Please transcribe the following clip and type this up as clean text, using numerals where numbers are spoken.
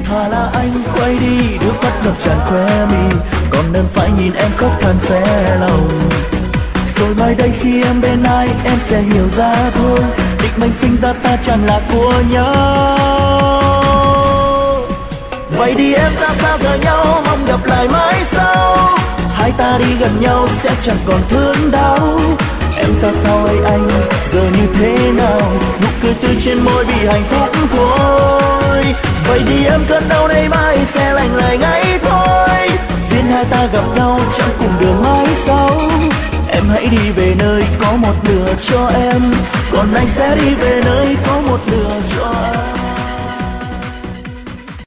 thà là anh quay đi, nước mắt ngập tràn khóe mi, còn hơn phải nhìn em khóc than xé lòng. Rồi mai đây khi em bên ai em sẽ hiểu ra thôi, định mệnh sinh ra ta chẳng là của nhau. Vậy đi em ta xa rời nhau, mong gặp lại mãi sau. Hai ta đi gần nhau sẽ chẳng còn thương đau. Em ta sao hay anh giờ như thế nào, nụ cười tươi trên môi vì hạnh phúc thôi. Vậy đi em cơn đau này mai sẽ lành lại ngay thôi. Duyên hai ta gặp nhau chẳng cùng đường mãi sau. Em hãy đi về nơi có một nửa cho em, còn anh sẽ đi về nơi có một nửa cho anh.